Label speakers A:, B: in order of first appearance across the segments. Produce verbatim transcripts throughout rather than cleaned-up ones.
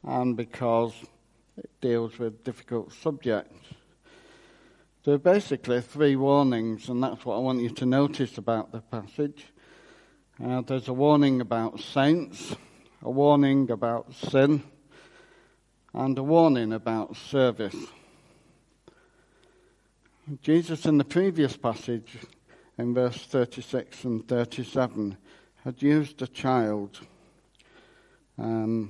A: and because it deals with difficult subjects. There are basically three warnings, and that's what I want you to notice about the passage. Uh, there's a warning about saints, a warning about sin, and a warning about service. Jesus in the previous passage, in verse thirty-six and thirty-seven, had used a child. Um,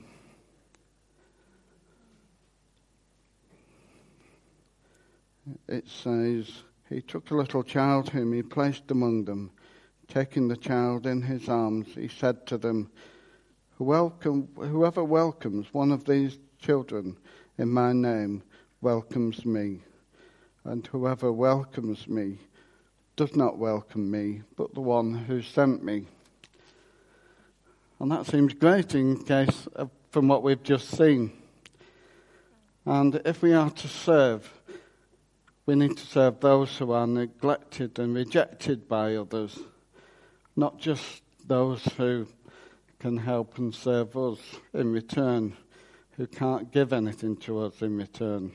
A: it says, he took a little child whom he placed among them. Taking the child in his arms, he said to them, Welcome, whoever welcomes one of these children in my name welcomes me. And whoever welcomes me does not welcome me, but the one who sent me. And that seems great in case of, from what we've just seen. And if we are to serve, we need to serve those who are neglected and rejected by others, not just those who can help and serve us in return, who can't give anything to us in return.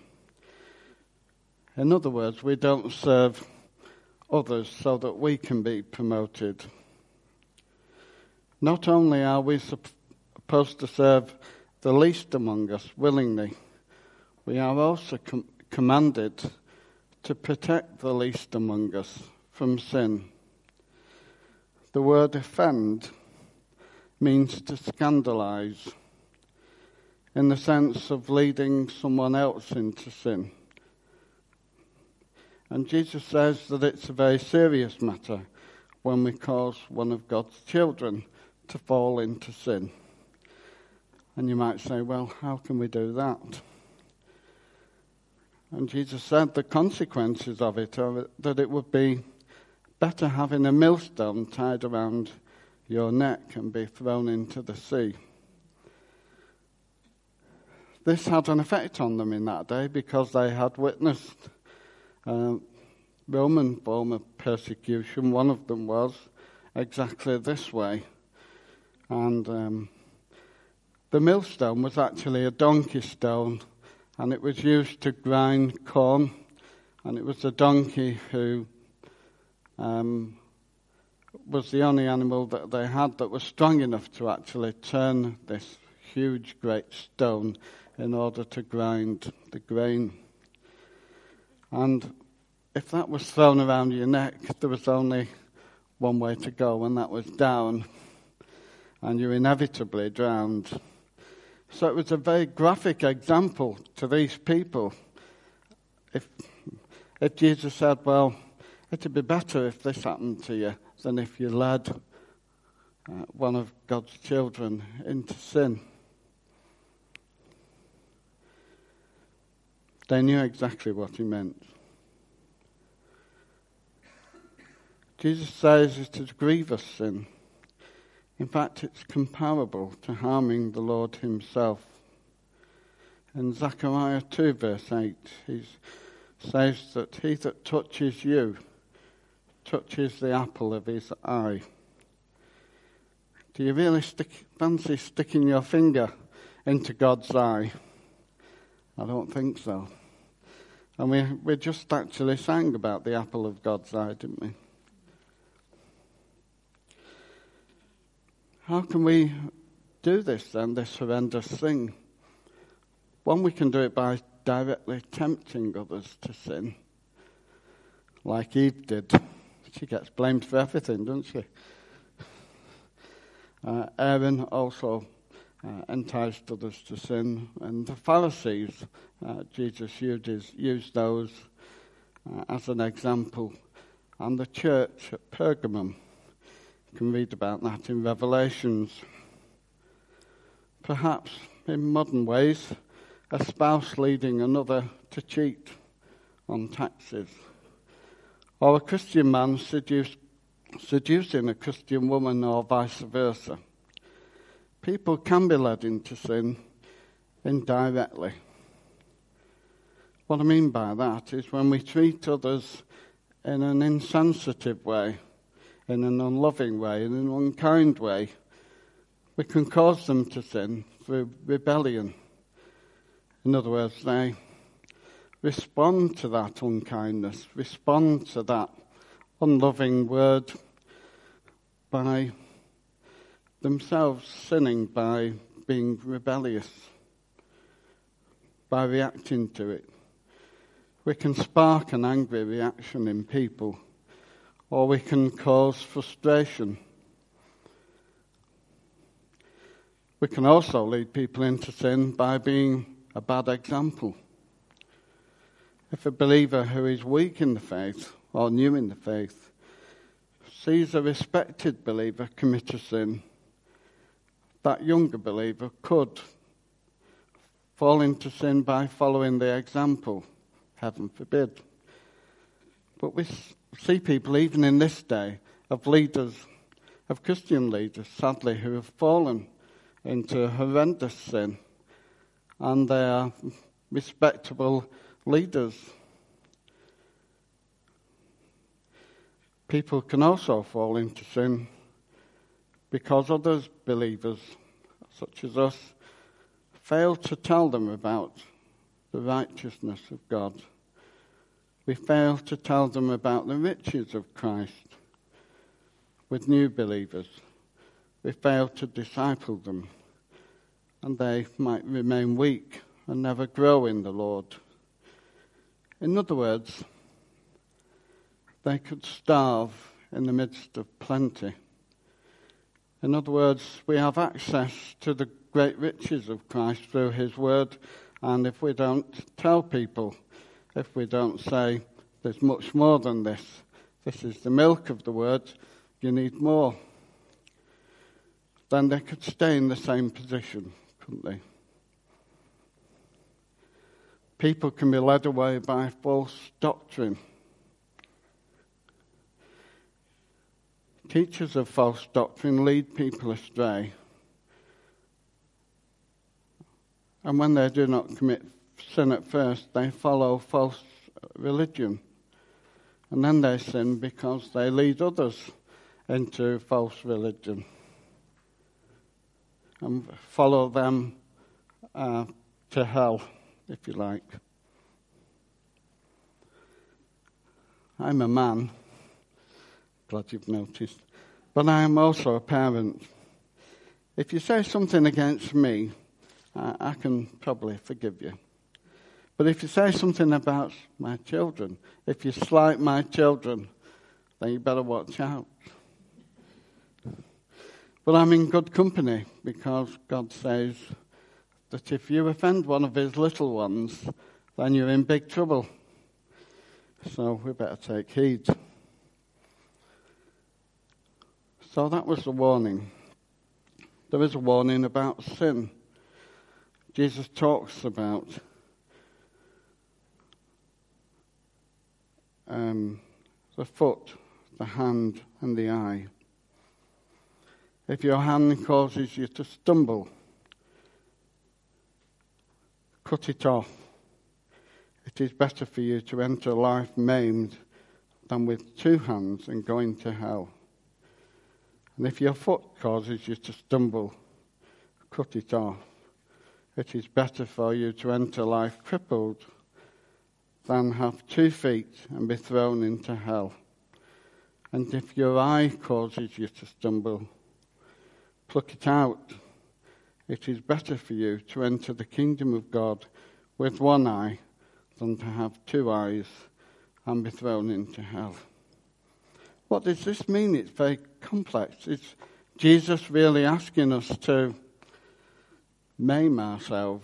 A: In other words, we don't serve others so that we can be promoted. Not only are we supposed to serve the least among us willingly, we are also com- commanded to protect the least among us from sin. The word offend means to scandalize, in the sense of leading someone else into sin. And Jesus says that it's a very serious matter when we cause one of God's children to fall into sin. And you might say, well, how can we do that? And Jesus said the consequences of it are that it would be better having a millstone tied around your neck and be thrown into the sea. This had an effect on them in that day because they had witnessed uh, Roman form of persecution. One of them was exactly this way. And um, the millstone was actually a donkey stone, and it was used to grind corn, and it was the donkey who um, was the only animal that they had that was strong enough to actually turn this huge, great stone in order to grind the grain. And if that was thrown around your neck, there was only one way to go, and that was down, and you inevitably drowned. So it was a very graphic example to these people. If, if Jesus said, well, it'd be better if this happened to you than if you led uh, one of God's children into sin. They knew exactly what he meant. Jesus says it is grievous sin. In fact, it's comparable to harming the Lord himself. In Zechariah two, verse eight, he says that he that touches you touches the apple of his eye. Do you really stick, fancy sticking your finger into God's eye? I don't think so. And we, we just actually sang about the apple of God's eye, didn't we? How can we do this then, this horrendous thing? One, we can do it by directly tempting others to sin, like Eve did. She gets blamed for everything, doesn't she? Uh, Aaron also uh, enticed others to sin, and the Pharisees, uh, Jesus uses, used those uh, as an example, and the church at Pergamum. You can read about that in Revelations. Perhaps in modern ways, a spouse leading another to cheat on taxes, or a Christian man seduce, seducing a Christian woman, or vice versa. People can be led into sin indirectly. What I mean by that is when we treat others in an insensitive way, in an unloving way, in an unkind way, we can cause them to sin through rebellion. In other words, they respond to that unkindness, respond to that unloving word by themselves sinning, by being rebellious, by reacting to it. We can spark an angry reaction in people, or we can cause frustration. We can also lead people into sin by being a bad example. If a believer who is weak in the faith, or new in the faith, sees a respected believer commit a sin, that younger believer could fall into sin by following the example. Heaven forbid. But we see people, even in this day, of leaders, of Christian leaders, sadly, who have fallen into horrendous sin. And they are respectable leaders. People can also fall into sin because others, believers, such as us, fail to tell them about the righteousness of God. We fail to tell them about the riches of Christ with new believers. We fail to disciple them, and they might remain weak and never grow in the Lord. In other words, they could starve in the midst of plenty. In other words, we have access to the great riches of Christ through his word, and if we don't tell people, if we don't say, there's much more than this, this is the milk of the word, you need more, then they could stay in the same position, couldn't they? People can be led away by false doctrine. Teachers of false doctrine lead people astray. And when they do not commit sin at first, they follow false religion. And then they sin because they lead others into false religion and follow them uh, to hell, if you like. I'm a man, glad you've noticed, but I am also a parent. If you say something against me, I, I can probably forgive you. But if you say something about my children, if you slight my children, then you better watch out. But I'm in good company because God says that if you offend one of his little ones, then you're in big trouble. So we better take heed. So that was the warning. There is a warning about sin. Jesus talks about um, the foot, the hand, and the eye. If your hand causes you to stumble, cut it off. It is better for you to enter life maimed than with two hands and go into hell. And if your foot causes you to stumble, cut it off. It is better for you to enter life crippled than have two feet and be thrown into hell. And if your eye causes you to stumble, pluck it out. It is better for you to enter the kingdom of God with one eye than to have two eyes and be thrown into hell. What does this mean? It's very complex. Is Jesus really asking us to maim ourselves?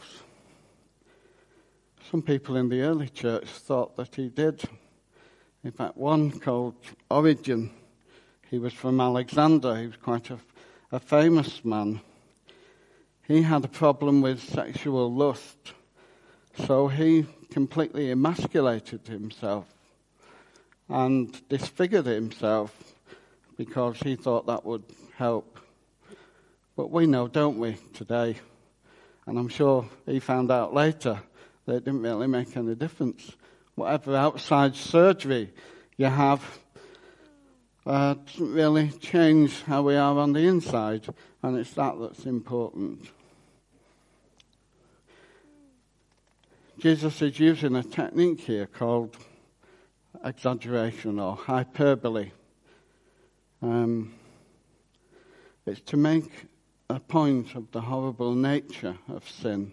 A: Some people in the early church thought that he did. In fact, one called Origen, he was from Alexander. He was quite a, a famous man. He had a problem with sexual lust, so he completely emasculated himself and disfigured himself because he thought that would help. But we know, don't we, today, and I'm sure he found out later, that it didn't really make any difference. Whatever outside surgery you have uh, doesn't really change how we are on the inside, and it's that that's important. Jesus is using a technique here called exaggeration or hyperbole. Um, it's to make a point of the horrible nature of sin.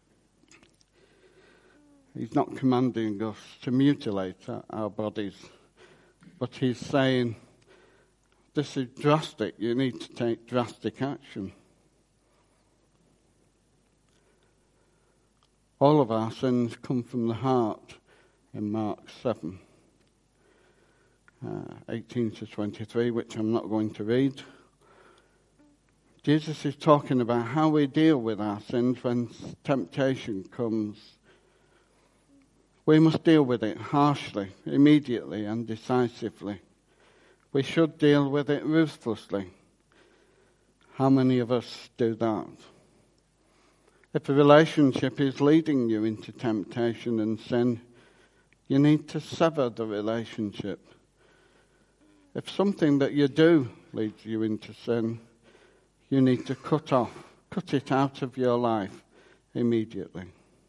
A: He's not commanding us to mutilate our bodies, but he's saying, this is drastic, you need to take drastic action. All of our sins come from the heart in Mark seven, uh, eighteen to twenty-three, which I'm not going to read. Jesus is talking about how we deal with our sins when temptation comes. We must deal with it harshly, immediately and decisively. We should deal with it ruthlessly. How many of us do that? If a relationship is leading you into temptation and sin, you need to sever the relationship. If something that you do leads you into sin, you need to cut off, cut it out of your life immediately.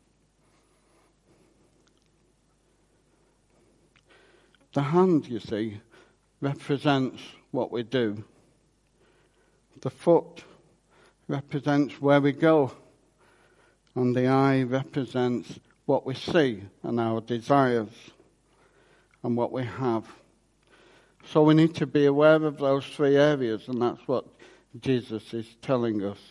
A: The hand, you see, represents what we do. The foot represents where we go. And the eye represents what we see and our desires and what we have. So we need to be aware of those three areas, and that's what Jesus is telling us.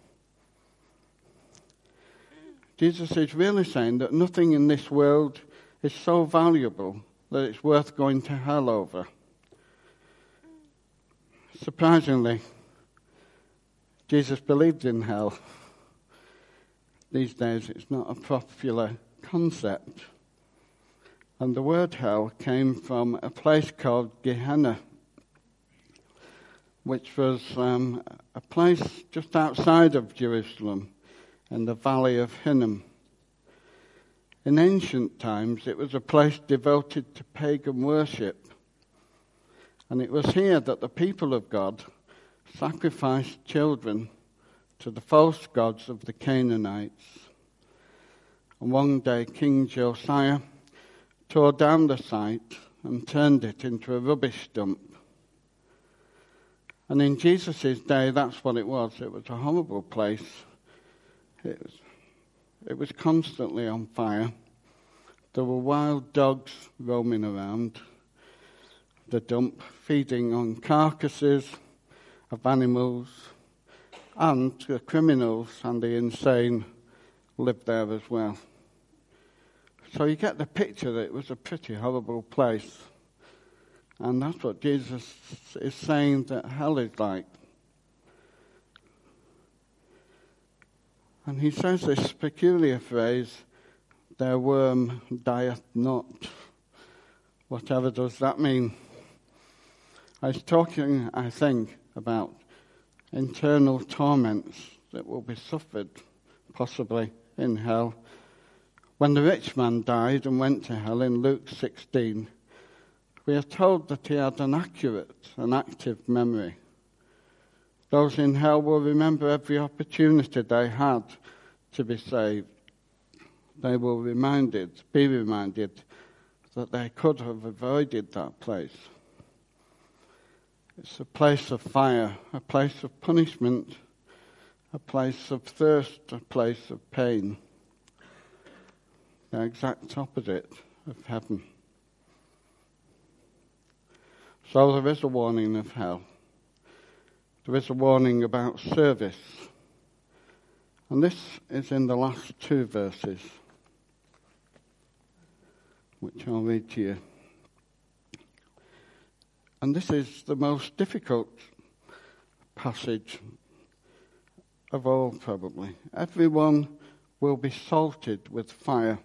A: Jesus is really saying that nothing in this world is so valuable that it's worth going to hell over. Surprisingly, Jesus believed in hell. These days it's not a popular concept. And the word hell came from a place called Gehenna, which was um, a place just outside of Jerusalem in the valley of Hinnom. In ancient times, it was a place devoted to pagan worship. And it was here that the people of God sacrificed children to the false gods of the Canaanites. And one day, King Josiah tore down the site and turned it into a rubbish dump. And in Jesus' day, that's what it was. It was a horrible place. It was, it was constantly on fire. There were wild dogs roaming around the dump, feeding on carcasses of animals, and the criminals and the insane lived there as well. So you get the picture that it was a pretty horrible place. And that's what Jesus is saying that hell is like. And he says this peculiar phrase, their worm dieth not. Whatever does that mean? I was talking, I think, about internal torments that will be suffered, possibly in hell. When the rich man died and went to hell in Luke sixteen, we are told that he had an accurate and active memory. Those in hell will remember every opportunity they had to be saved. They will reminded, be reminded that they could have avoided that place. It's a place of fire, a place of punishment, a place of thirst, a place of pain. The exact opposite of heaven. So there is a warning of hell. There is a warning about service. And this is in the last two verses, which I'll read to you. And this is the most difficult passage of all, probably. Everyone will be salted with fire.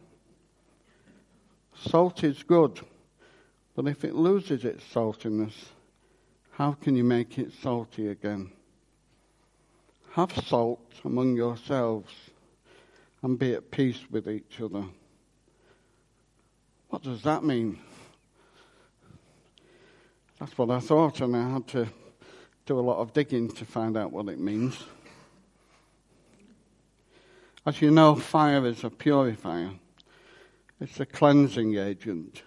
A: Salt is good, but if it loses its saltiness, how can you make it salty again? Have salt among yourselves and be at peace with each other. What does that mean? That's what I thought, and I had to do a lot of digging to find out what it means. As you know, fire is a purifier. It's a cleansing agent.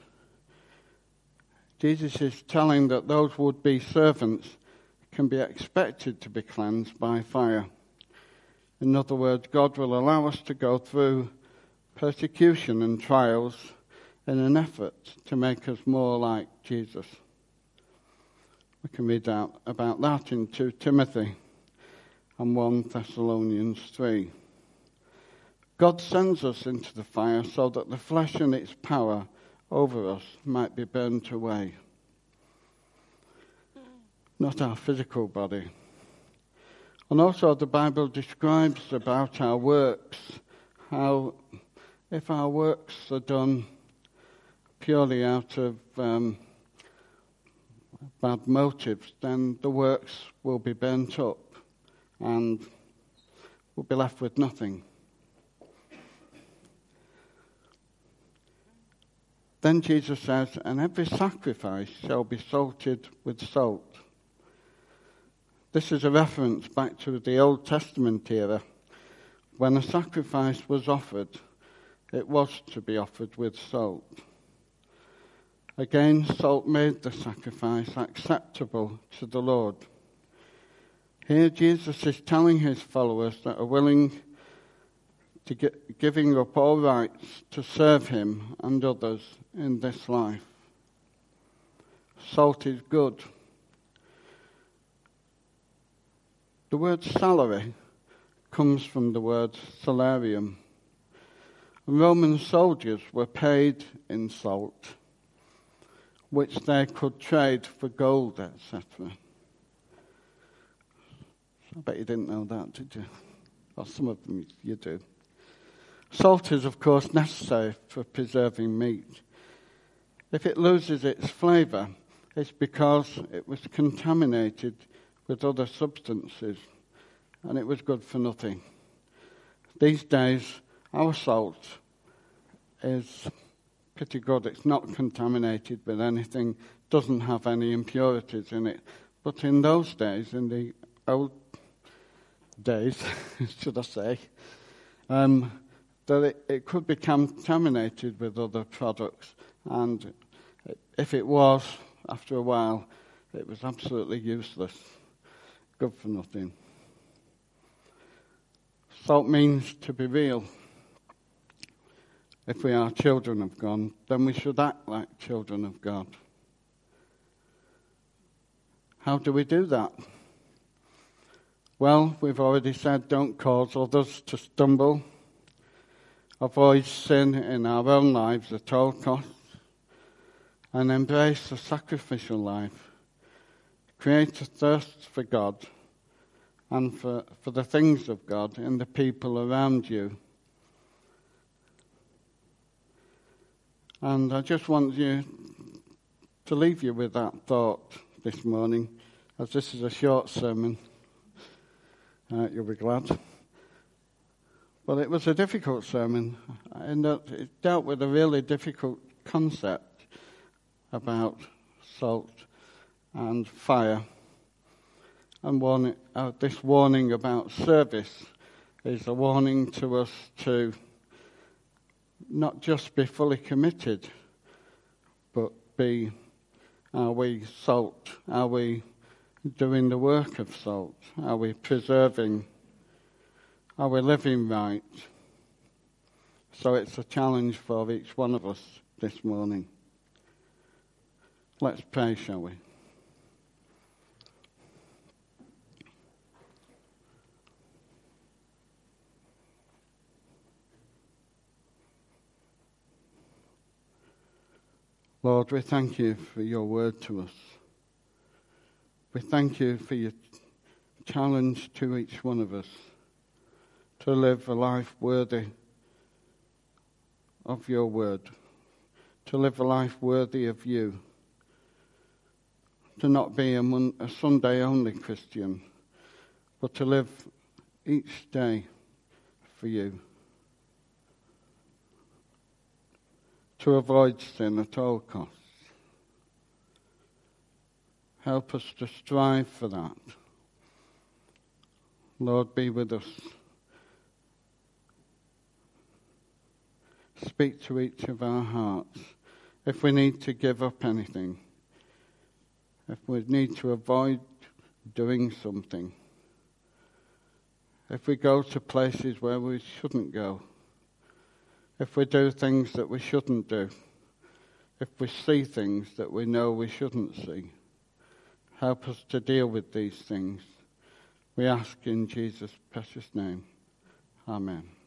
A: Jesus is telling that those would-be servants can be expected to be cleansed by fire. In other words, God will allow us to go through persecution and trials in an effort to make us more like Jesus. We can read out about that in Second Timothy and First Thessalonians three. God sends us into the fire so that the flesh and its power over us might be burnt away. Not our physical body. And also the Bible describes about our works, how if our works are done purely out of um, bad motives, then the works will be burnt up and we'll be left with nothing. Then Jesus says, and every sacrifice shall be salted with salt. This is a reference back to the Old Testament era. When a sacrifice was offered, it was to be offered with salt. Again, salt made the sacrifice acceptable to the Lord. Here Jesus is telling his followers that are willing to get, giving up all rights to serve him and others in this life. Salt is good. The word salary comes from the word salarium. Roman soldiers were paid in salt, which they could trade for gold, et cetera. I bet you didn't know that, did you? Or some of them you do. Salt is, of course, necessary for preserving meat. If it loses its flavour, it's because it was contaminated with other substances, and it was good for nothing. These days, our salt is pretty good. It's not contaminated with anything, doesn't have any impurities in it. But in those days, in the old days, should I say, um, that it, it could be contaminated with other products, and if it was, after a while, it was absolutely useless, good for nothing. Salt means to be real. If we are children of God, then we should act like children of God. How do we do that? Well, we've already said don't cause others to stumble. Avoid sin in our own lives at all costs. And embrace a sacrificial life. Create a thirst for God and for, for the things of God in the people around you. And I just want you to leave you with that thought this morning, as this is a short sermon. Uh, you'll be glad. But it was a difficult sermon, in that it dealt with a really difficult concept about salt and fire. And warning, uh, this warning about service is a warning to us to not just be fully committed, but be, are we salt? Are we doing the work of salt? Are we preserving? Are we living right? So it's a challenge for each one of us this morning. Let's pray, shall we? Lord, we thank you for your word to us. We thank you for your challenge to each one of us to live a life worthy of your word, to live a life worthy of you, to not be a, mon- a Sunday-only Christian, but to live each day for you, to avoid sin at all costs. Help us to strive for that. Lord, be with us. speak to each of our hearts. If we need to give up anything, if we need to avoid doing something, if we go to places where we shouldn't go, if we do things that we shouldn't do, if we see things that we know we shouldn't see, help us to deal with these things. We ask in Jesus' precious name. Amen.